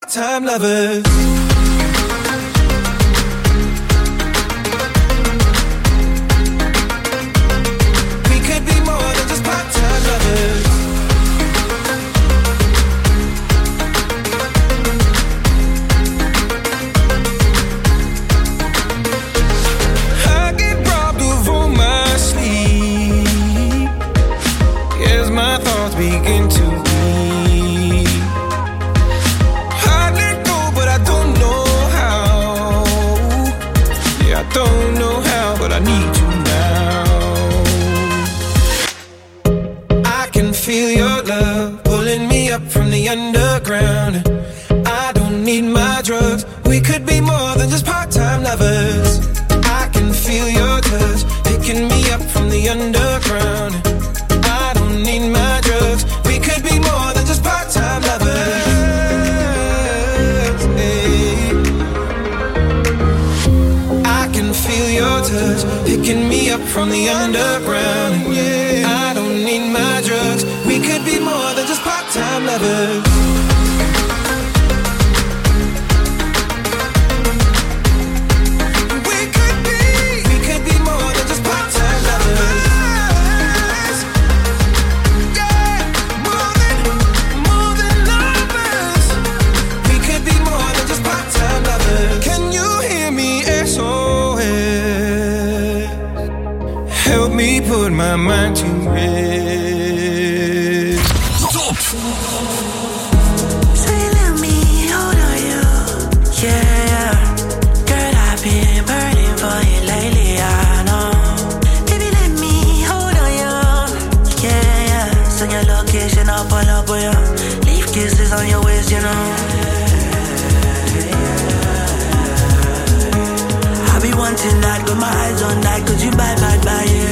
part-time lovers. We could be more than just part-time lovers. I get robbed of all my sleep as my thoughts begin to bleed. I let go, but I don't know how. Yeah, I don't know how, but I need to now. I can feel your love pulling me up from the underground. I don't need my drugs. We could be more than just part-time lovers. I can feel your touch picking me up from the underground. I don't need my drugs. We could be more than just part-time lovers. Hey. I can feel your touch picking me up from the underground. Yeah. I don't need my drugs. We could be more than just part-time lovers. Help me put my mind to rest. Top. So you let me hold on you, yeah. Girl, I've been burning for you lately, I know. Baby, let me hold on you, yeah. Send your location, I'll pull up with you. Leave kisses on your waist, you know. I be wanting that, got my eyes on that, cause you bad, bad, bad, yeah.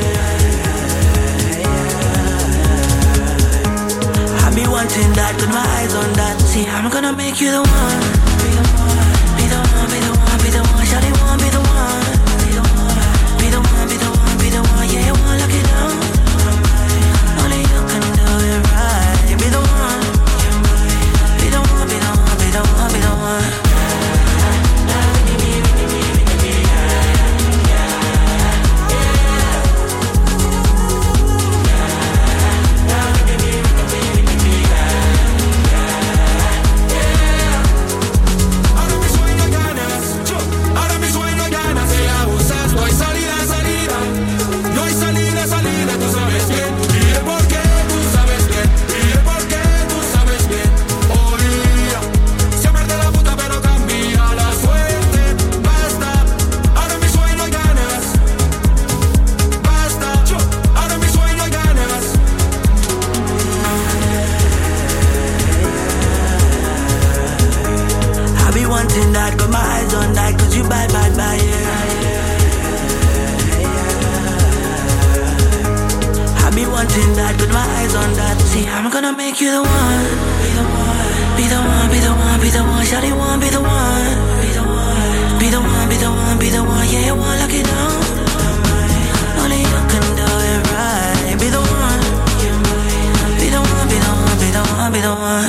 I be wanting that, got my eyes on that. See, I'm gonna make you the one. Be the one, be the one, be the one, be the one. Shawty want be the one. Be the one, be the one, be the one, be the one. Yeah, you wanna look it down. Only you can do it right. Be the one. Be the one, be the one, be the one, be the one. That, got my eyes on that, cause you bad, bad, bad, yeah. I be wanting that, got my eyes on that. See, I'm gonna make you the one. Be the one, be the one, be the one, be the one. Shawty want be the one. Be the one, be the one, be the one, be the one. Yeah, you want lock it down. Only you can do it right. Be the one. Be the one, be the one, be the one, be the one.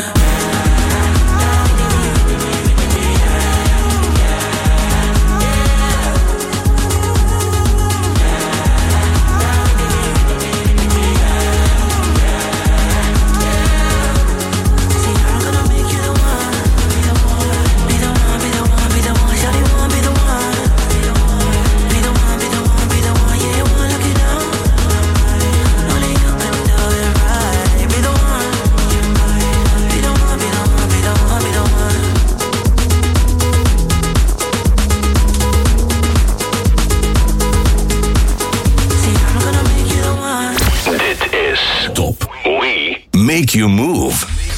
Make you move.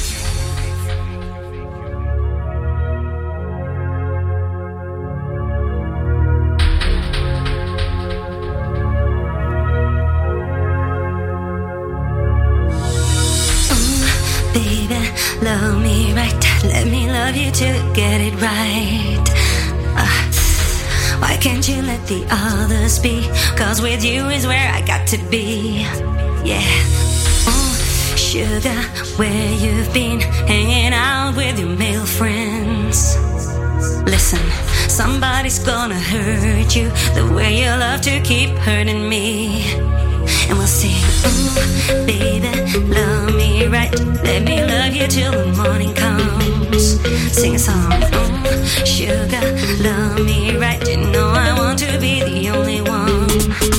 Baby, love me right. Let me love you to get it right. Why can't you let the others be? 'Cause with you is where I got to be. Yeah. Sugar, where you've been, hanging out with your male friends. Somebody's gonna hurt you the way you love to keep hurting me. And we'll sing, ooh, baby, love me right. Let me love you till the morning comes. Sing a song, ooh, sugar, love me right. You know I want to be the only one.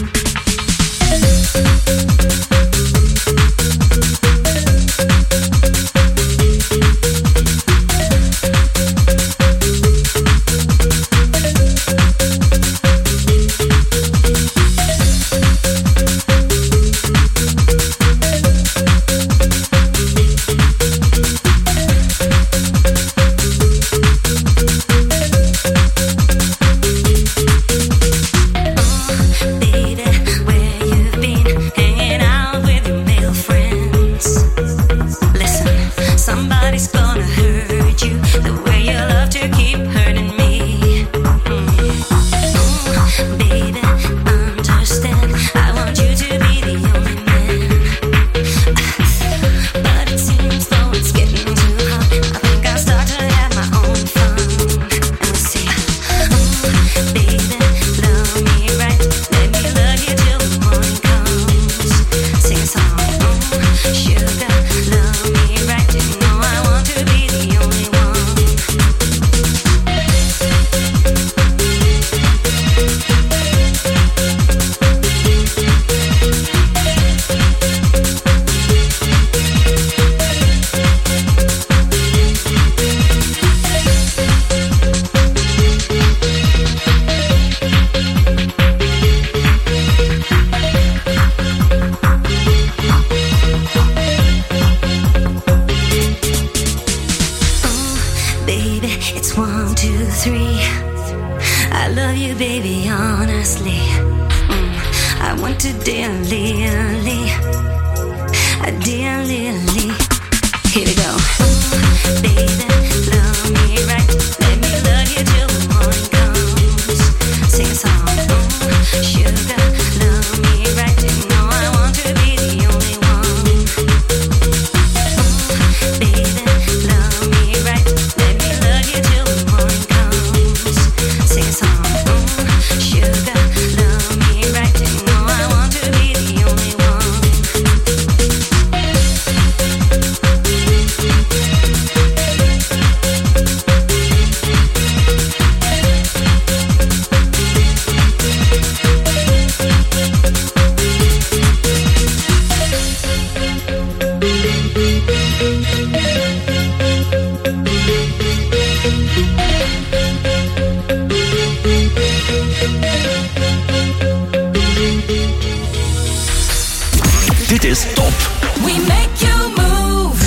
Dit is top. We make you move.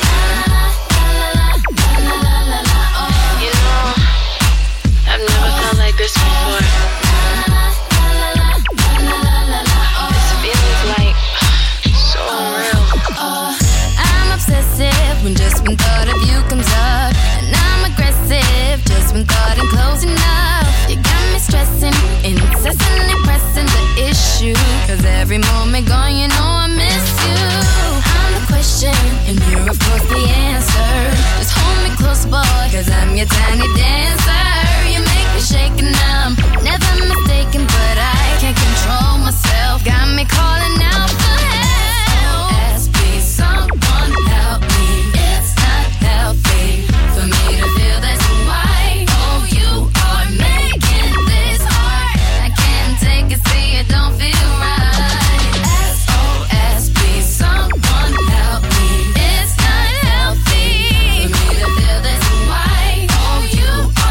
You know, I've never felt like this before. This feeling's like so real. I'm obsessive when thought of you comes up, and I'm aggressive just when thought in closing up. You got me stressing, incessantly pressing the issue, 'cause every moment gone, you know I miss you. I'm the question, and you're of course the answer. Just hold me close, boy, 'cause I'm your tiny dancer. You make me shake and I'm never mistaken, but I can't control myself. Got me calling out for help. SOS, please, someone help me. It's not healthy for me to feel this way. Oh, you are making this hard. I can't take it, see it don't feel right. SOS, please, someone help me. It's not healthy for me to feel this way. Oh, you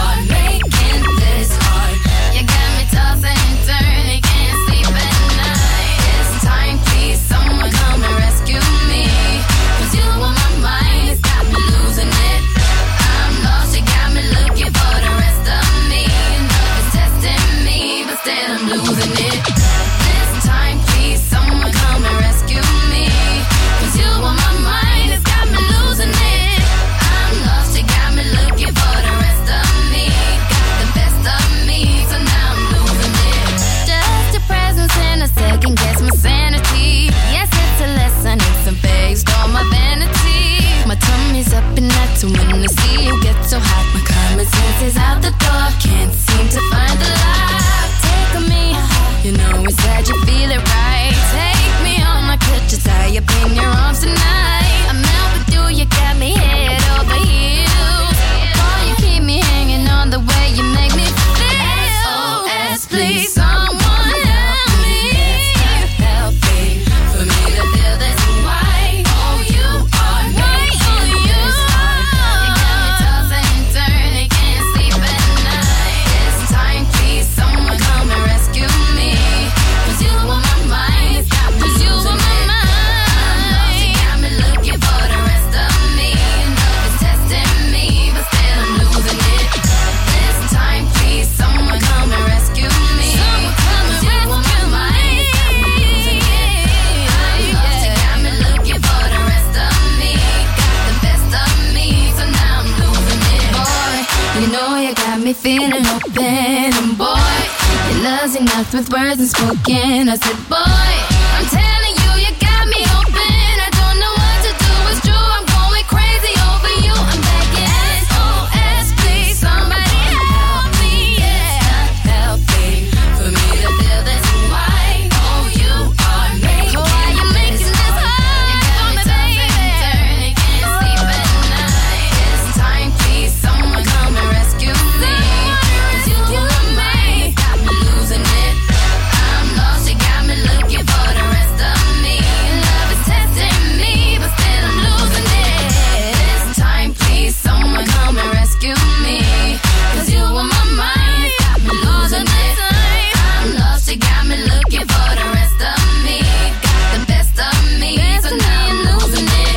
you got me feeling open. And boy, your love's enough with words unspoken. I said, boy, I'm telling you, you got me open. I don't know what to do, it's true, I'm going crazy over you. I'm begging, SOS, please, somebody help me, yeah. Help me, for me to feel this way. Oh, you are making why you making this hard for me, baby? Can't sleep at night. It's time, please, someone come and rescue me. 'Cause you and me got me losing it. I'm lost, you got me looking for the rest of me. Love is testing me, but still I'm losing it. This time, please, someone come and rescue me. 'Cause you on my mind, got me losing it. I'm lost, you got me looking for the rest of me. Got the best of me, so now I'm losing it.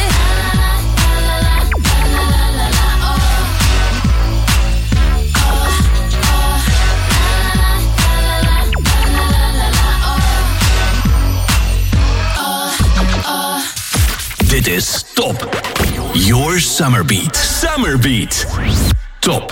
Dit is Top. Your Summer Beat. Summer Beat. Top.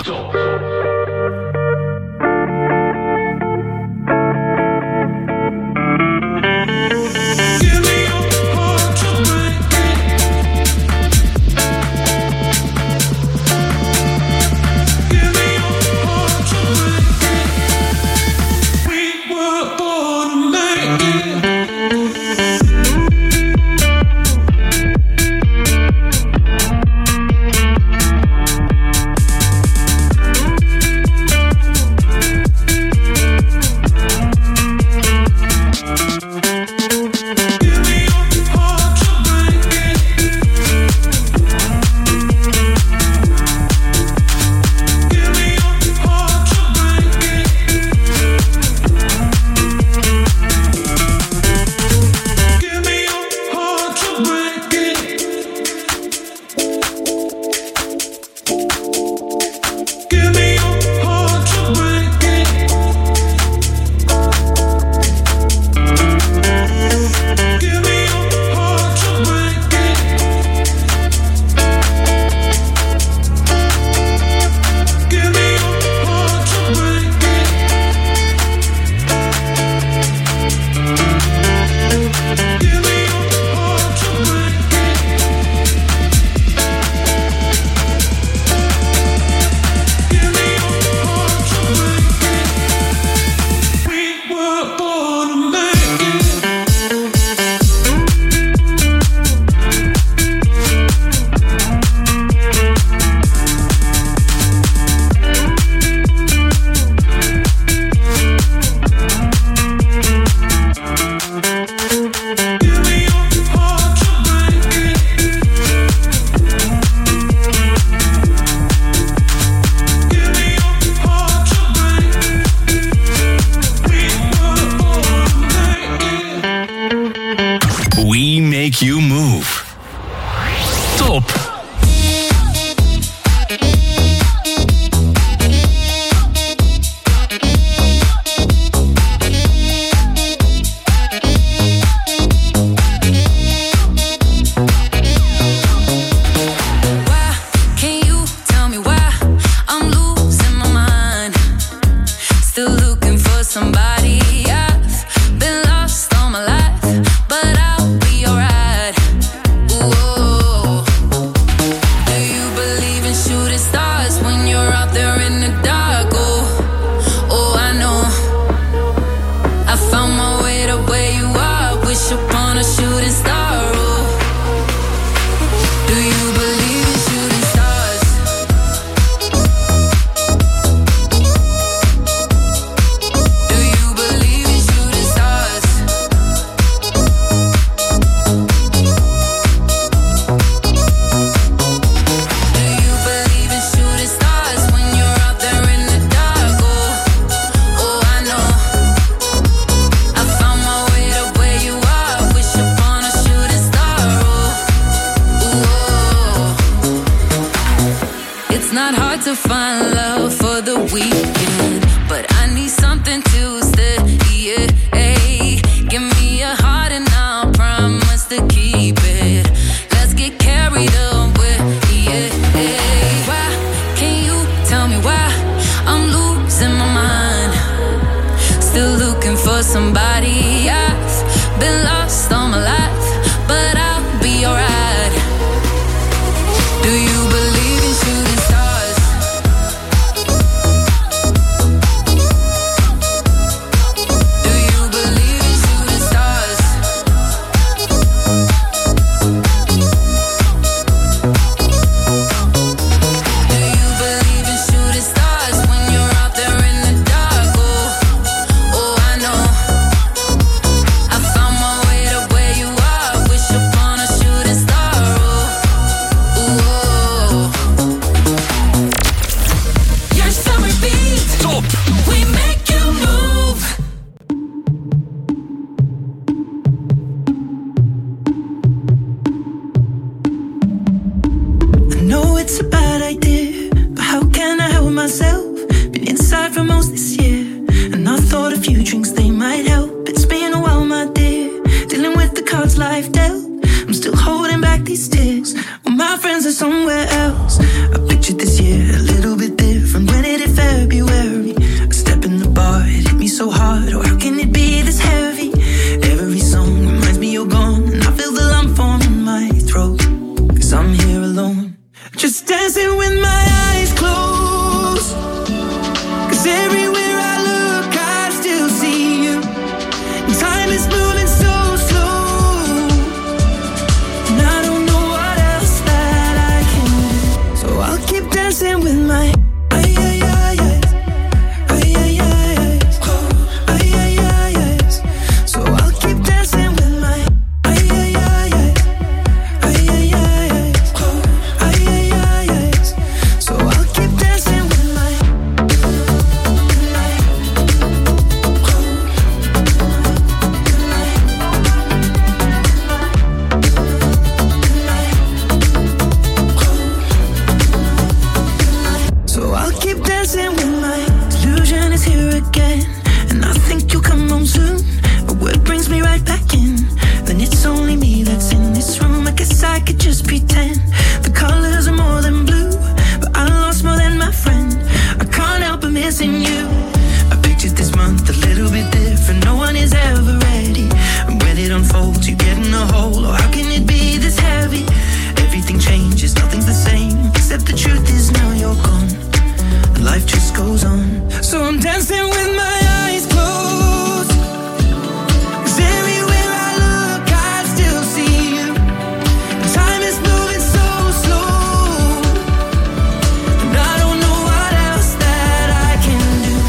We make you move. Top. to find love for the weekend, but I need something to stay. Yeah, hey, give me a heart and I'll promise to keep it. Let's get carried away. Yeah, hey. Why can't you tell me why? for somebody. I've been lost all my life, but I'll be alright. Do you believe in shooting stars? Do you believe in shooting stars? Do you believe in shooting stars when you're out there in the dark? Oh, I know. I found my way to where you are. Wish upon a shooting star. Oh. Your summer beat. Top. We make you move. I know it's a bad idea, but how can I help myself? Been inside for most this year, and I thought a few drinks they might help. It's been a while, my dear, dealing with the cards life dealt. I'm still holding back these tears, well, my friends are somewhere else. I pictured this year a little bit different when it hit February. A step in the bar, it hit me so hard. Oh, how can it be this heavy? Every song reminds me you're gone, and I feel the lump form in my throat. 'Cause I'm here alone, just dancing with my eyes closed. 'Cause everywhere I look, I still see you. And time is moving so slow, and I don't know what else that I can do. So I'll keep dancing with my ay, ay, ay, ay. Ay, ay, ay, ay. Oh, ay, ay, ay, ay. So I'll keep dancing with my ay, ay, ay, ay. Ay, ay, ay, ay. Oh, ay, ay, ay, ay. So I'll keep dancing with my So I'll keep dancing with my delusion is here again, and I think you'll come home soon. But what brings me right back in? Then it's only me that's in this room. I guess I could just pretend the colors are more than blue, but I lost more than my friend. I can't help but missing you. I pictured this month a little bit different. No one is ever ready, and when it unfolds, you get in a hole. Oh, how can it be this heavy? Everything changes, nothing's the same, except the truth is now you're gone. Life just goes on. So I'm dancing with my eyes closed. 'Cause everywhere I look, I still see you. Time is moving so slow, and I don't know what else that I can do.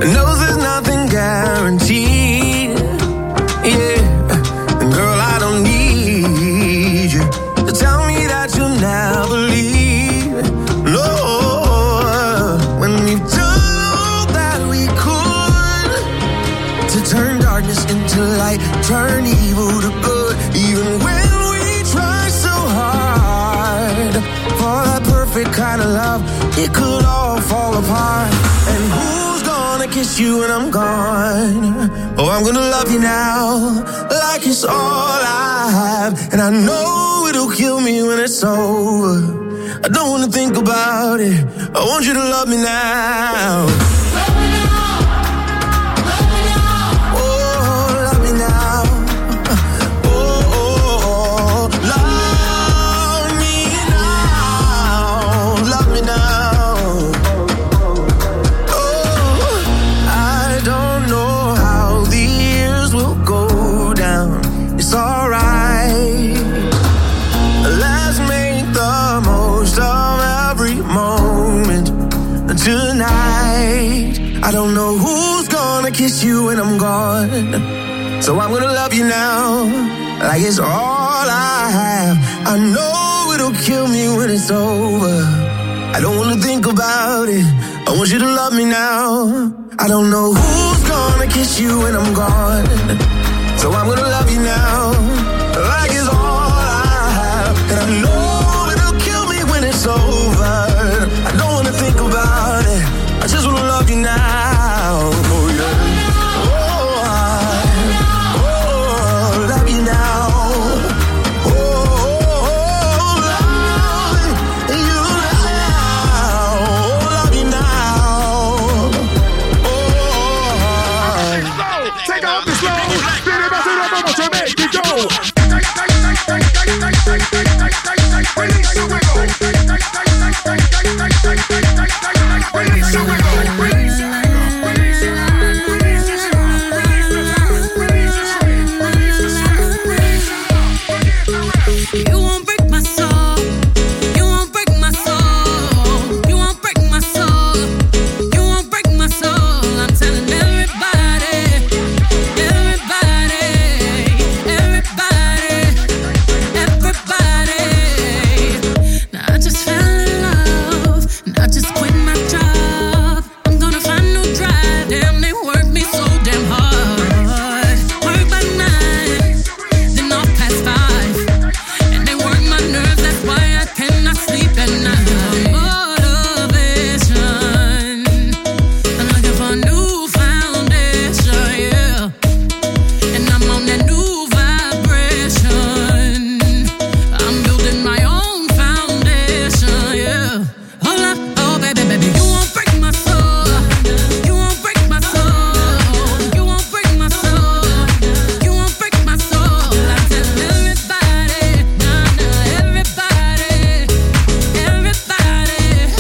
and knows there's nothing guaranteed. Yeah, and girl, I don't need you to tell me that you'll never leave. No, when we've done all that we could to turn darkness into light, turn evil to good, even when we try so hard for that perfect kind of love, it could all fall apart. And who's gonna kiss you when I'm gone? Oh, I'm gonna love you now like it's all I have, and I know it'll kill me when it's over. I don't wanna think about it, I want you to love me now. Love me now, love me now. Oh, love me now. Oh, love me now, love me now. Oh, I don't know how the years will go down. It's alright. Let's make the most of every moment tonight. I don't know who's gonna kiss you when I'm gone, so I'm gonna love you now like it's all I have. I know it'll kill me when it's over. I don't wanna think about it, I want you to love me now. I don't know who's gonna kiss you when I'm gone, so I'm gonna love you now like it's all I have. And I know it'll kill me when it's over. I don't wanna think about it, I just wanna love you now. Oh yeah. Oh, love you now. Oh, love you now. Love you now. Take off the slow. Spin it back to the bubble to make it go. Release the wiggle. Release the wiggle. Release the You won't break my soul. You won't break my soul. You won't break my soul. You won't break my soul. I'm telling everybody, everybody, everybody, everybody. Now I just fell in love, and I just quit my job. I'm gonna find no drive. Damn, they work me so damn hard. Work by 9, then off past 5. And they work my nerves, that's why I cannot sleep at night. Motivation, I'm looking for a new foundation, yeah. And I'm on that new vibration. I'm building my own foundation, yeah. Hold up, oh baby, baby, you won't break my soul. You won't break my soul. You won't break my soul. You won't break my soul. I tell everybody, nah, nah, everybody, everybody,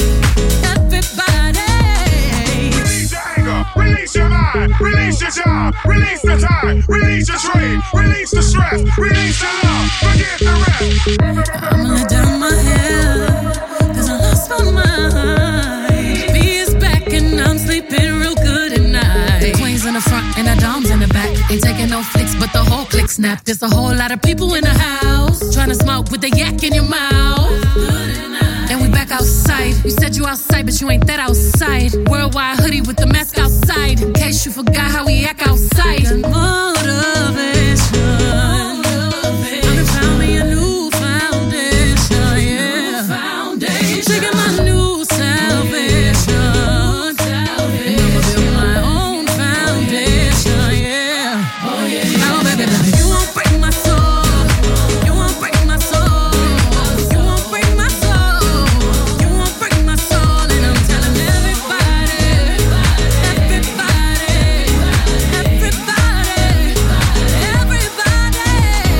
everybody. Release your anger, release your mind, release your job, release the time, release your trade, release the stress, release the love, forget the rest. I'ma let down my hair, 'cause I lost my mind. B is back and I'm sleeping real good at night. The queen's in the front and the dom's in the back. Ain't taking no flicks, but the whole click snap. There's a whole lot of people in the house trying to smoke with the yak in your mouth. And we back outside. You said you outside, but you ain't that outside. Worldwide hoodie with the mask outside, in case you forgot how we act outside. Motivation. I'm found me a new foundation, yeah. Taking my new salvation. And I'ma build my own foundation, yeah. Oh yeah. Now baby, baby, you won't break my soul. You won't break my soul. You won't break my soul. You won't break my soul. And I'm telling everybody, everybody, everybody, everybody,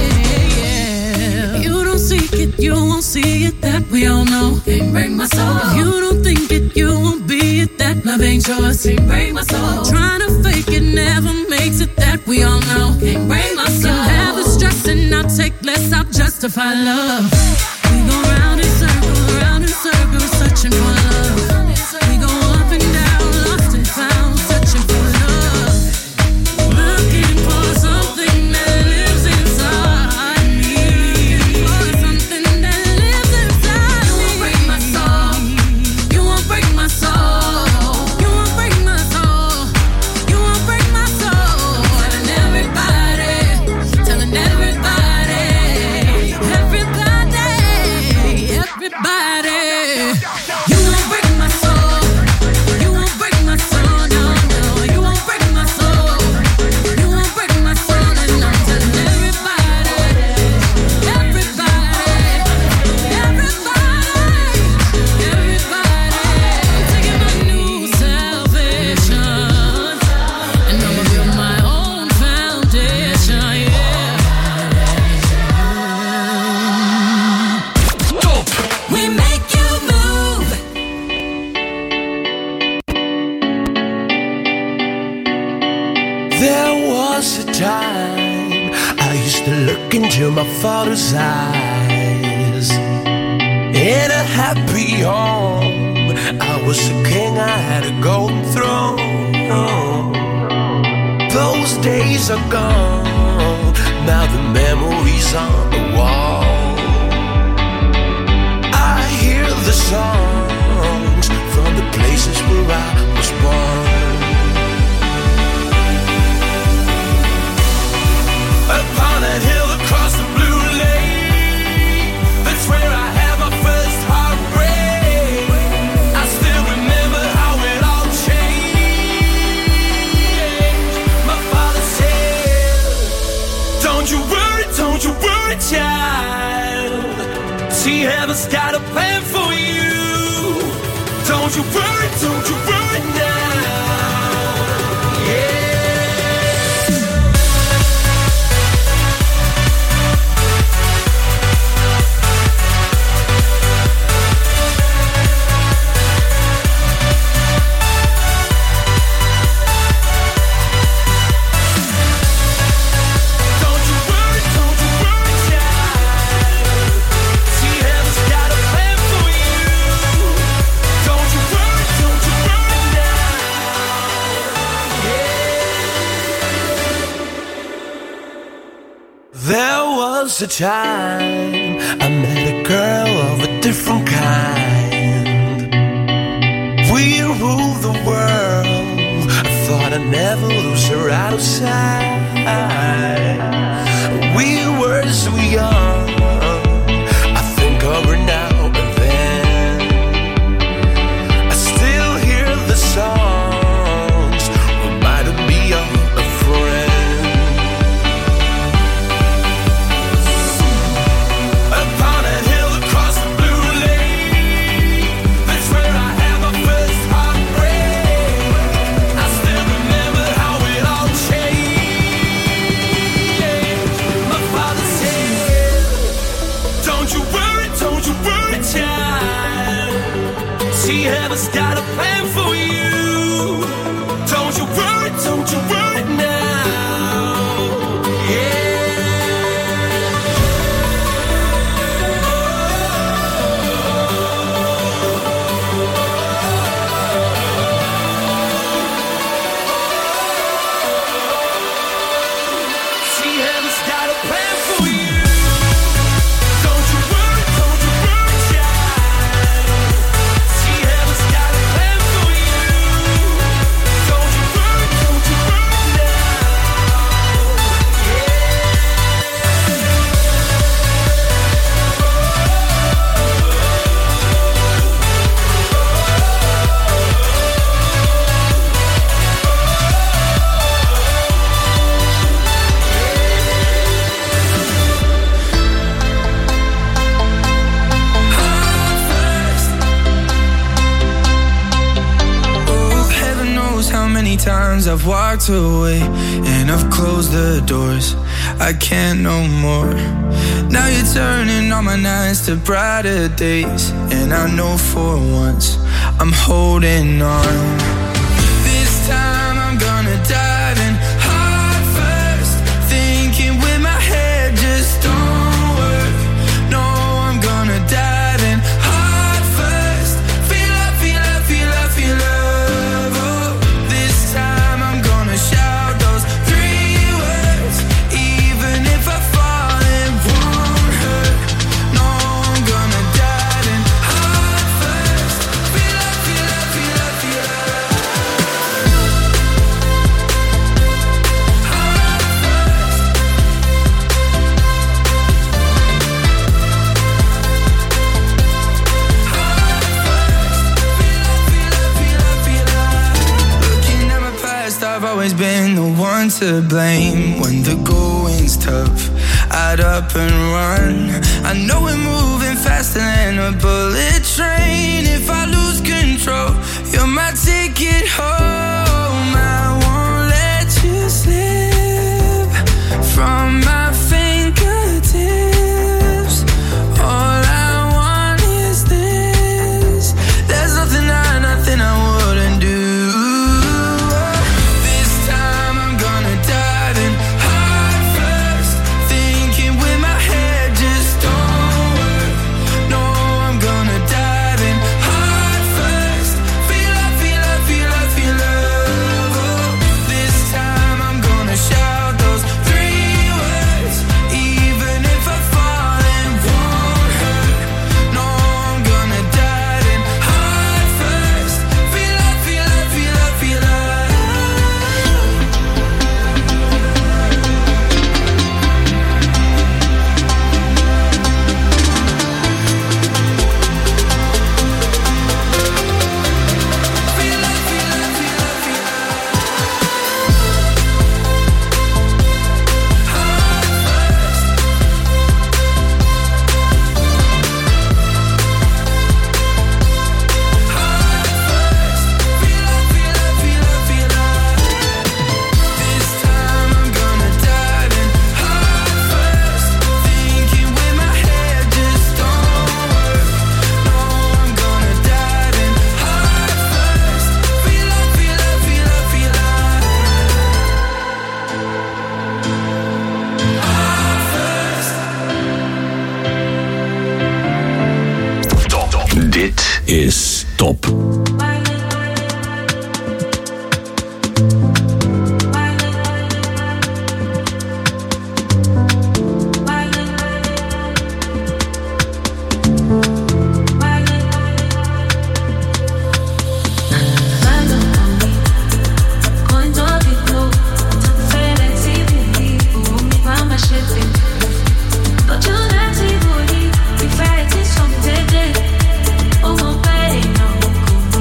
yeah. If you don't seek it, you won't see it. That we all know. Can't break my soul. If you don't think it, you won't be it. That love ain't yours. Can't break my soul. Trying to fake it never makes it. That we all know. Can't break my soul. Can have the stress and I'll take less. I'll justify love. We go round in circles, searching for love. We go up and down, lost and found, searching for was a time I used to look into my father's eyes. In a happy home, I was a king, I had a golden throne. Those days are gone, now the memories on the wall. I hear the songs from the places where I was born. Upon that hill across the blue lake, that's where I had my first heartbreak. I still remember how it all changed. My father said, don't you worry, child. See, heaven's got a plan for you. Don't you worry now. Yeah. A time I met a girl of a different kind. We ruled the world. I thought I'd never lose her out of sight. We were so young. I think of her now and then. I still hear the songs, reminding me of a friend. Heaven's got a plan for you. Don't you worry now. See, heaven's got a plan for you. Don't you worry, child. See, heaven's got a plan for you. Don't you worry now. How many times I've walked away and I've closed the doors. I can't no more. Now you're turning all my nights to brighter days, and I know for once I'm holding on. This time I'm gonna dive in heart first, thinking with my head just don't work. No, I'm gonna dive in heart first. Feel love, feel love, feel love, feel love. Shout those 3 words, even if I fall, it won't hurt. No, I'm gonna dive in heart first. Feel love, feel love, feel love, feel love. Heart first. Heart first. Feel love, feel love, feel love, feel love. Looking at my past, I've always been the one to blame. When the going's tough, I'd up and run. I know we're moving faster than a bullet train. If I lose control, you're my ticket home. I won't let you slip from my fingertips. All I want is this. There's nothing I wouldn't do. This time I'm gonna dive in Top. Oh, my baby, no.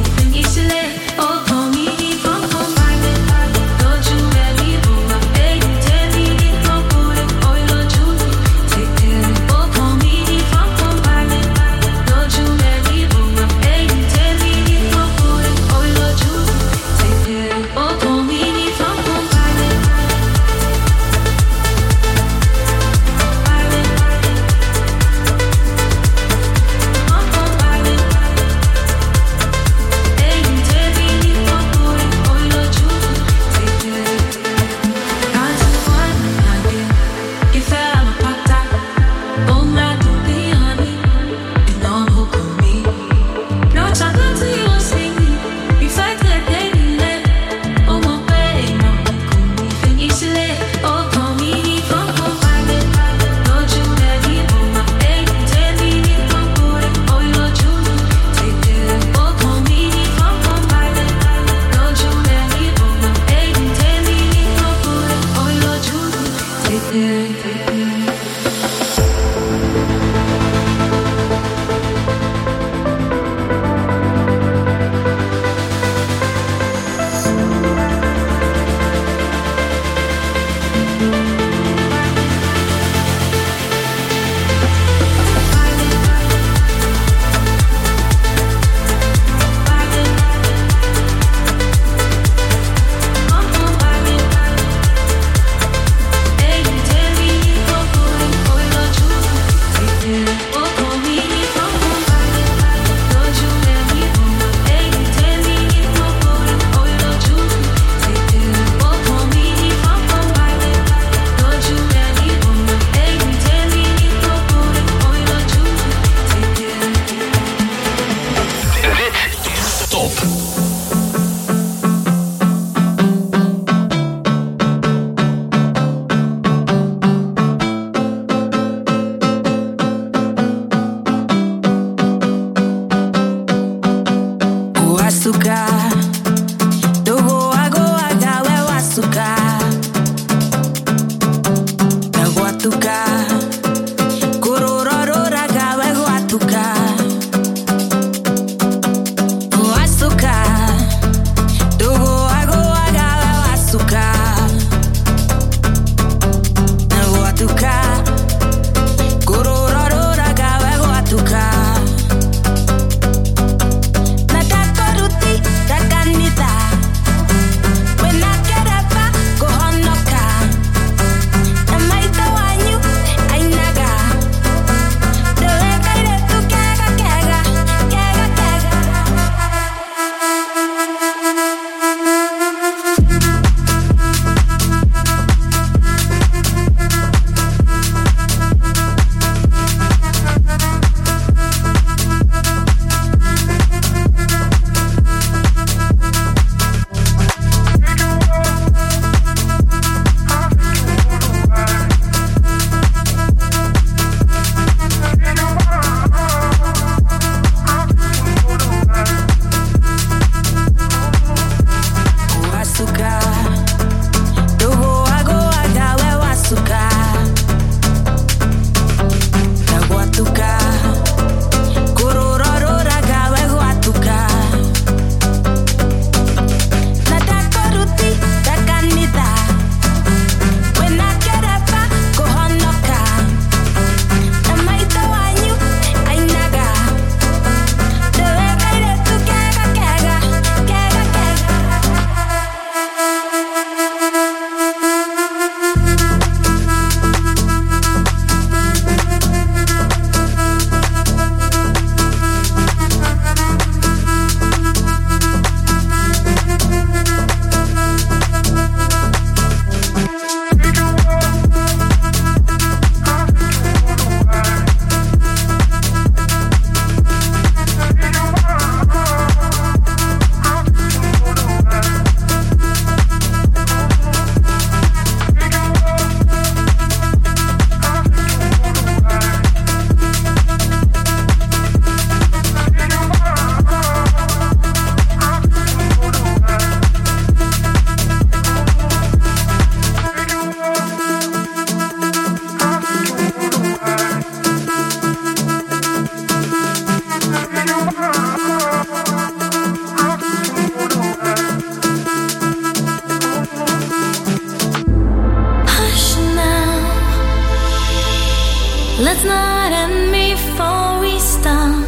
Let's not end before we start.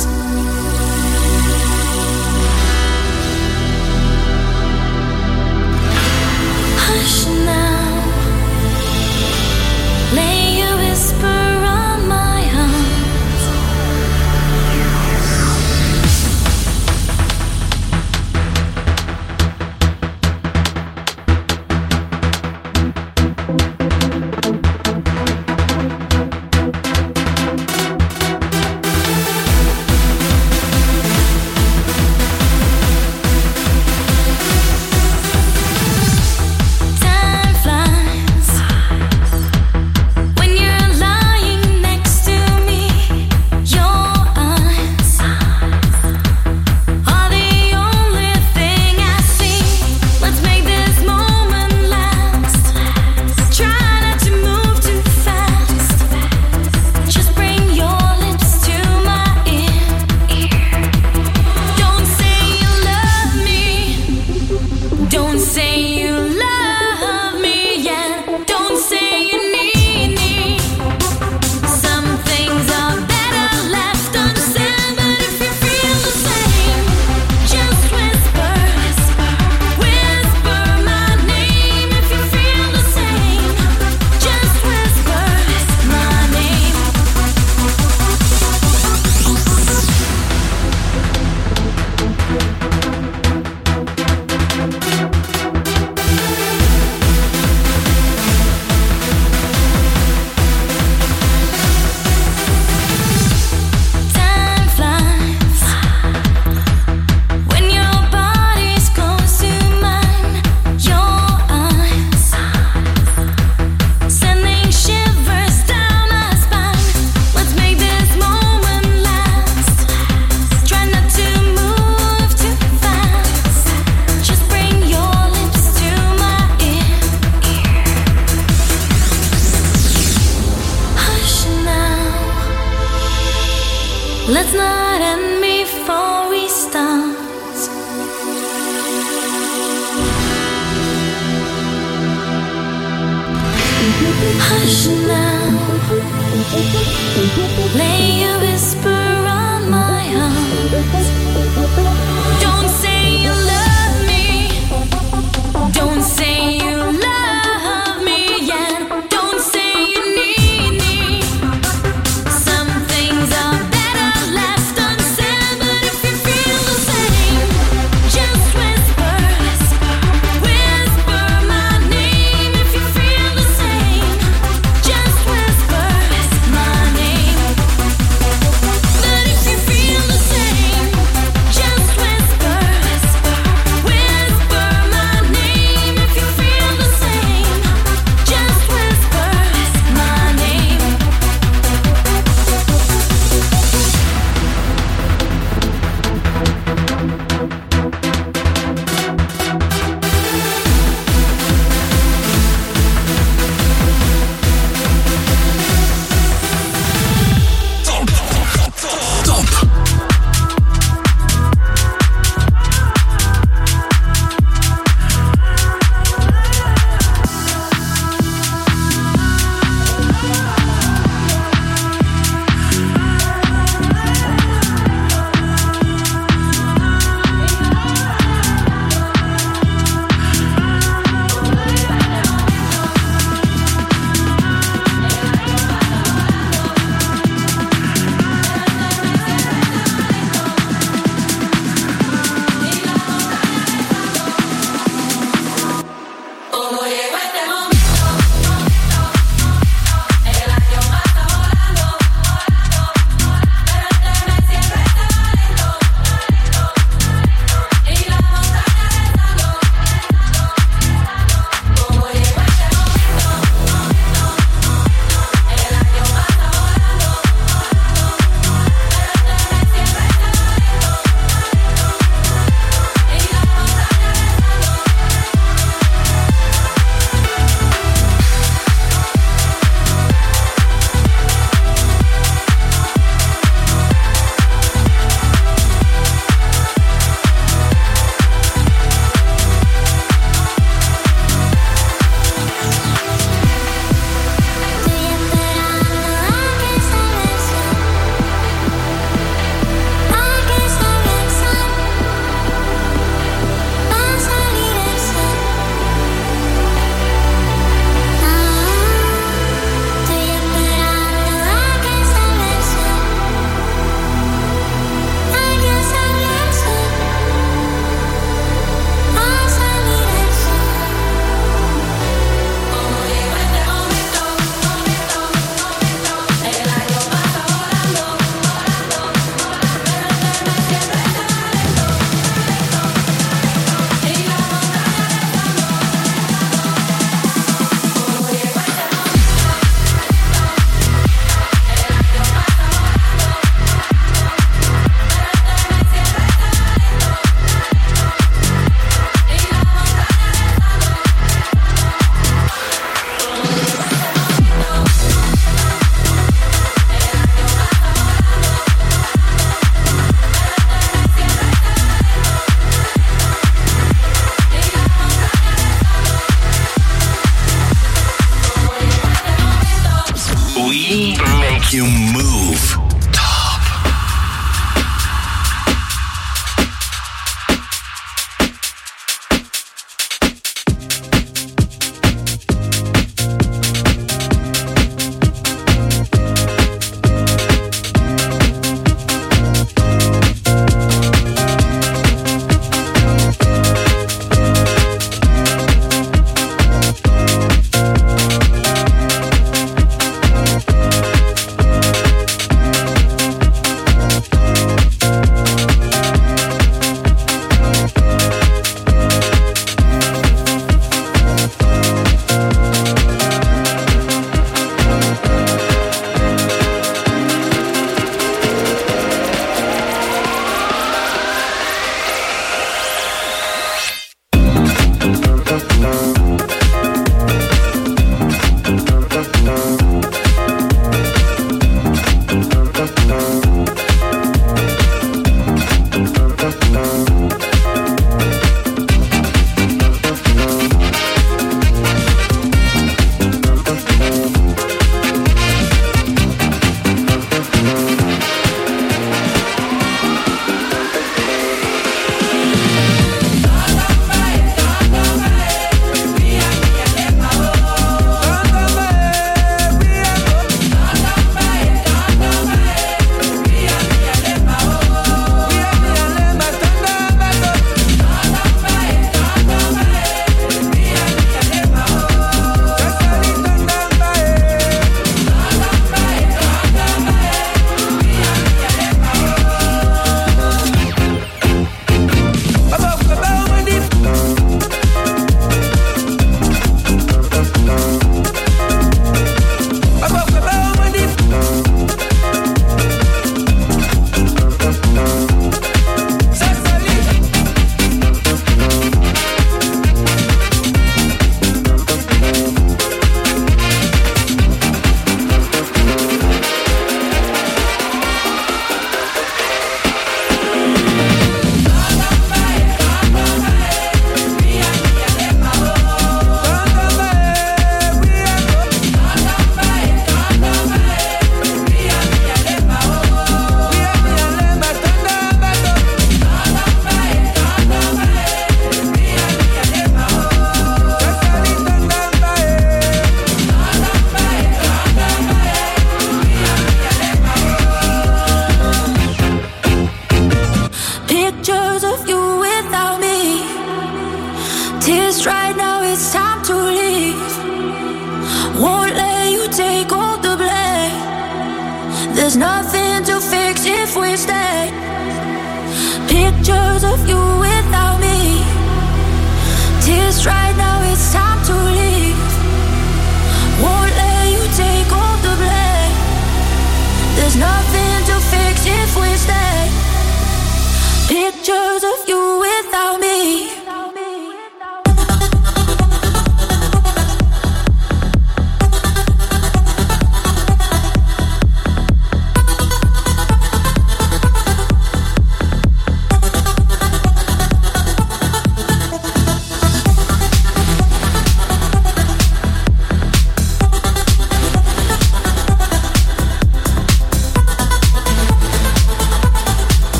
Hush now, lay a whisper on my heart. Let's not end before we start. Hush now, lay a whisper on my heart. Don't say you love me, don't say you love me yet, don't say you need me. Some things are better left unsaid, but if you feel the same, just whisper, whisper my name. If you feel the same, just whisper my name. make you move.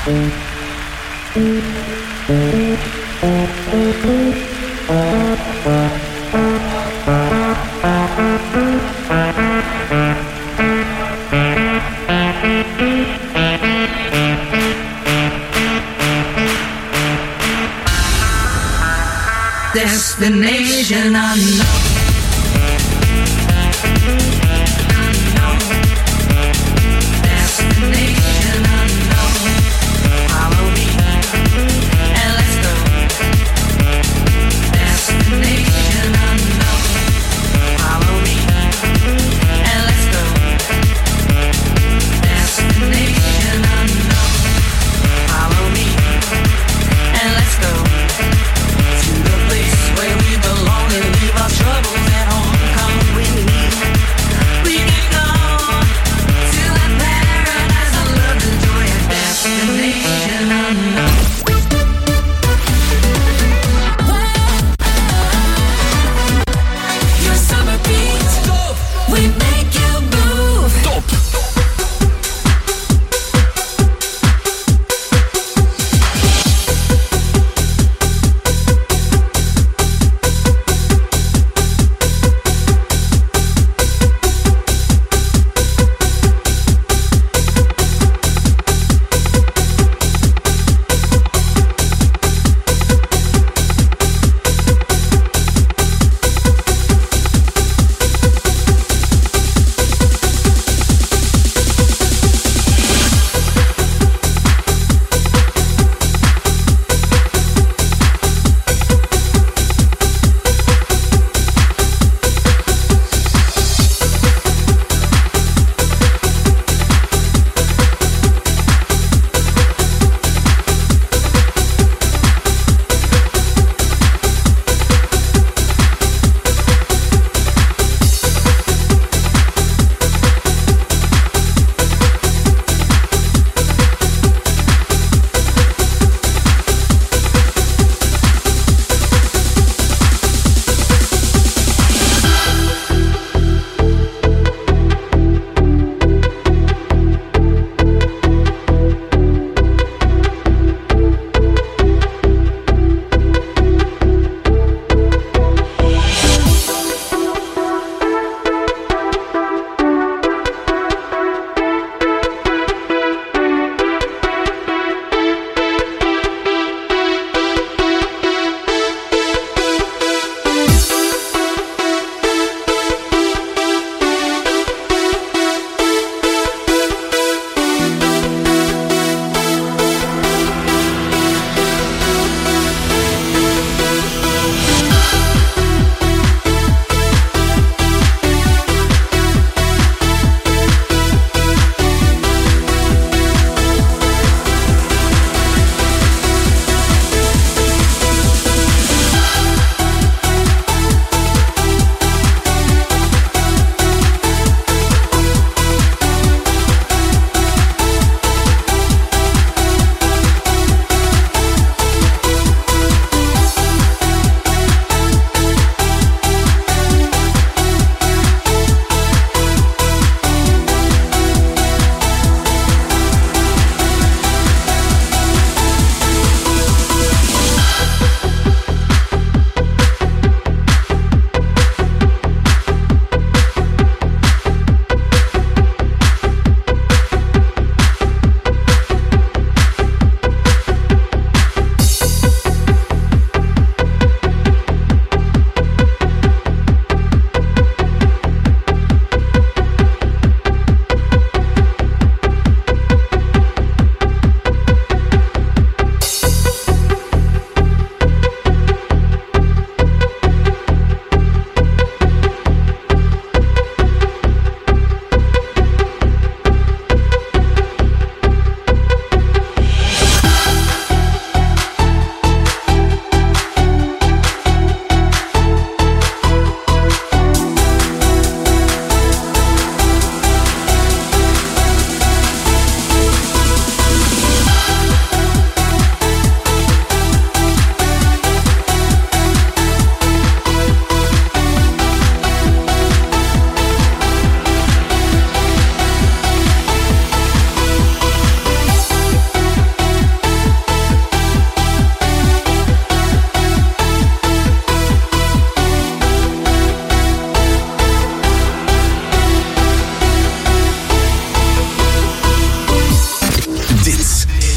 Destination unknown. Destination unknown. Follow me and let's go. Destination unknown. Follow me and let's go. Destination unknown. Follow me and let's go. To the place where we belong and leave our trouble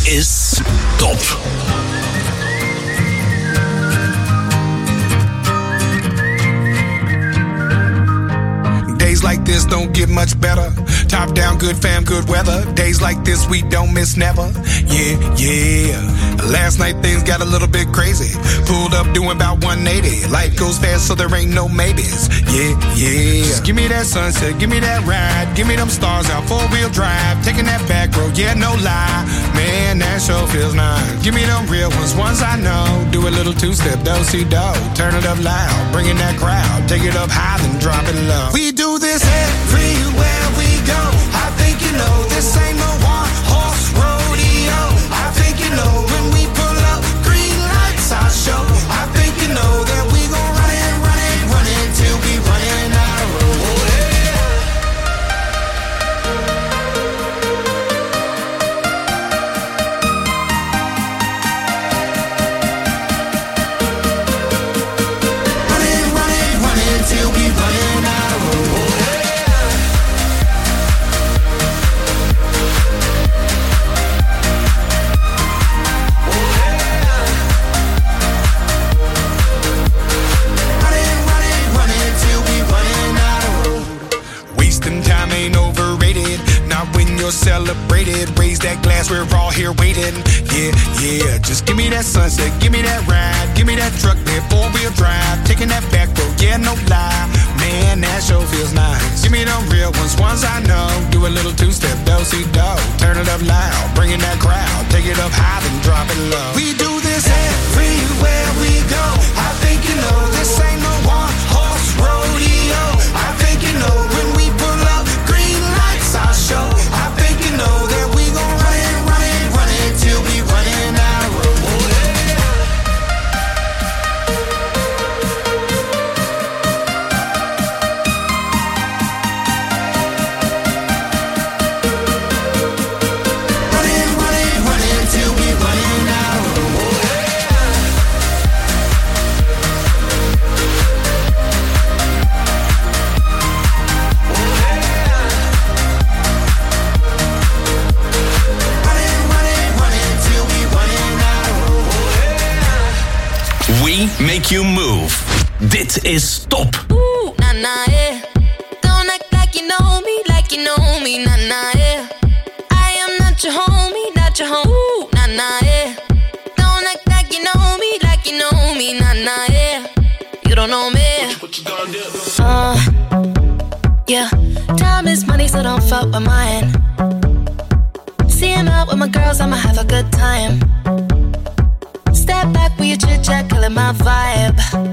is Top. Days like this don't get much better. Top down, good fam, good weather. Days like this we don't miss never. Yeah, yeah. Last night things got a little bit crazy. Pulled up doing about 180. Life goes fast so there ain't no maybes. Yeah, yeah. Just give me that sunset, give me that ride. Give me them stars out, 4-wheel drive. Taking that back road, yeah, no lie. Man, that sure feels nice. Give me them real ones I know. Do a little two-step, do-si-do. Turn it up loud, bring in that crowd. Take it up high, then drop it low. We do this everywhere we go. I think you know this ain't no one-horse rodeo. I think you know when we pull up, green lights I show. I think you know that we gon' run it till we running out of road. Run it till we running out of road. Celebrated, raise that glass, we're all here waiting. Yeah, yeah, just give me that sunset, give me that ride, give me that truck, that 4-wheel drive, taking that back road, yeah, no lie. Man, that sure feels nice. Give me them real ones I know. Do a little two-step, do-si-do. Turn it up loud, bring in that crowd. Take it up high, then drop it low. We do this everywhere we go. I think you know this ain't no one-horse rodeo. I think you know when we pull up, green lights I'll show. I think you know that we gon' run it till we running out of road. Run it till we running out of road. We make you move. Dit is Top. Ooh, nah, nah, yeah. Don't act like you know me, nah, nah, yeah. I am not your homie, Ooh, nah, nah, yeah. Don't act like you know me, nah, nah, yeah. You don't know me. What you gonna do? Yeah. Time is money, so don't fuck with mine. Seeing out with my girls, I'ma have a good time. Step back with your chit chat, killing my vibe.